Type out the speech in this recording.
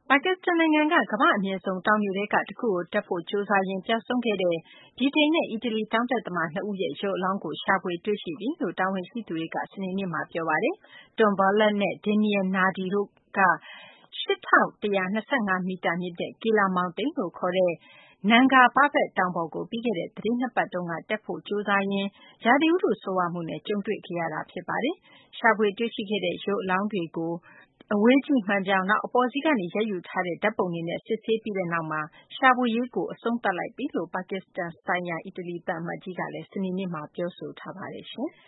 ပါကစ္စတန်နိုင်ငံက ကမ္ဘာ့အမြင့်ဆုံး တောင်တွေထဲက တခုကို တက်ဖို့ ကြိုးစားရင်း ပျောက်ဆုံးခဲ့တဲ့ ဗြိတိန်နဲ့ အီတလီ တောင်တက်သမား ၂ ဦးရဲ့ ရုပ်အလောင်းကို ရှာဖွေတွေ့ရှိပြီလို့ တာဝန်ရှိသူတွေက စနေနေ့မှာ ပြောပါတယ်။ Tom Ballard နဲ့ Daniel Nardi တို့က 8,125 မီတာမြင့်တဲ့ Kela Mountain လို့ခေါ်တဲ့ Nanga Parbat တောင်ပေါ်ကို ပြီးခဲ့တဲ့ သီတင်း ၂ ပတ်တုန်းက တက်ဖို့ ကြိုးစားရင်း ရာသီဥတု ဆိုးရွားမှုနဲ့ ကြုံတွေ့ခဲ့ရတာ ဖြစ်ပါတယ်။ ရှာဖွေတွေ့ရှိခဲ့တဲ့ ရုပ်အလောင်းတွေကို အဝေးကြည့်မှန်ပြောင်း၊ နောက် အပေါ်စီးကနေ ရိုက်ယူထားတဲ့ ဓာတ်ပုံတွေနဲ့ စစ်ဆေးပြီးနောက်မှာ ရှာဖွေရေးကို အဆုံးသတ်လိုက်ပြီလို့ ပါကစ္စတန်ဆိုင်ရာ အီတလီ သံအမတ်ကြီးကလည်း စနေနေ့မှာ ပြောဆိုထားပါတယ်။